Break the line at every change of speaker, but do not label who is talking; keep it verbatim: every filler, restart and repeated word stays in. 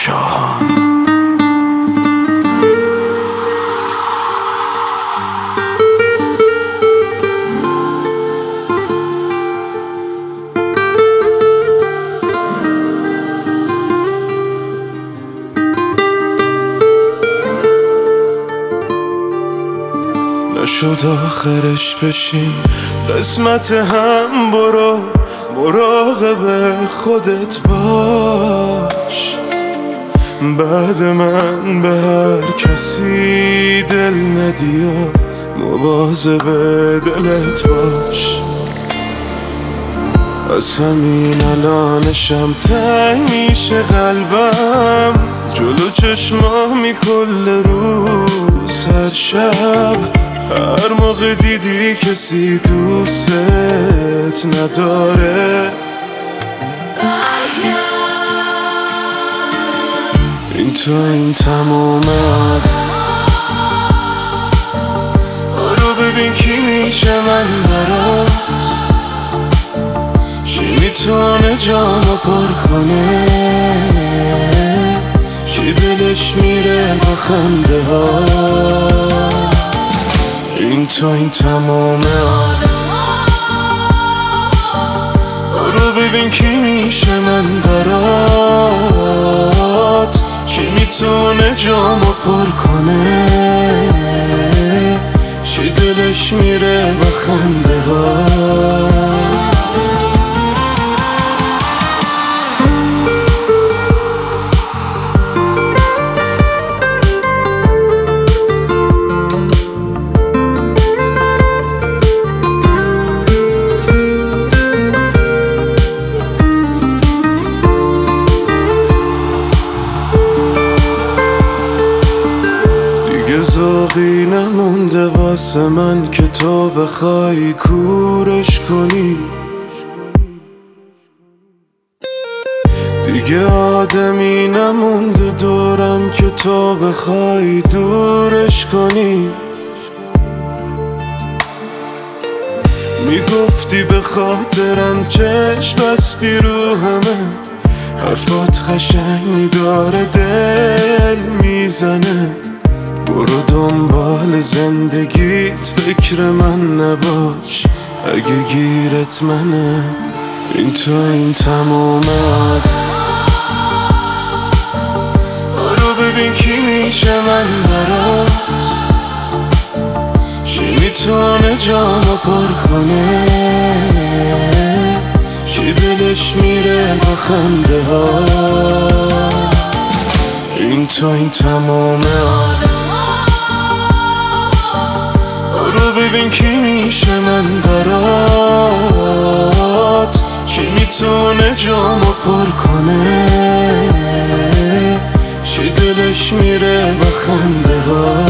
شاهان. نشد آخرش بشین قسمت هم، برو مراقب خودت باش. بعد من به هر کسی دل ندی و مواظب دلت باش. از همین الانشم تنگ میشه قلبم، جلو چشمامی کل روز هر شب. هر موقع دیدی کسی دوست نداره، این تو این تمومه. برو ببین کی میشه من برات، کی میتونه جامو پر کنه، کی دلش میره با خنده ها. این تو این تمومه. برو ببین کی میشه من برات، کی میتونه جامو پر کنه، کی دلش میره با خنده ها. زاغی نمونده واسه من که تو بخوای کورش کنی. دیگه آدمی نمونده دورم که تو بخوای دورش کنی. میگفتی به خاطرم چشم بستی رو همه، حرفات قشنگ داره دل میزنه. برو دنبال زندگیت فکر من نباش، اگه گیرت منه. این تو این تمومه. برو ببین کی میشه من برات، کی میتونه جامو پر کنه، کی دلش میره با خنده ها. این تو این تمومه. برو ببین کی میشه من برات، کی میتونه جامو پر کنه، کی دلش میره با خنده ها.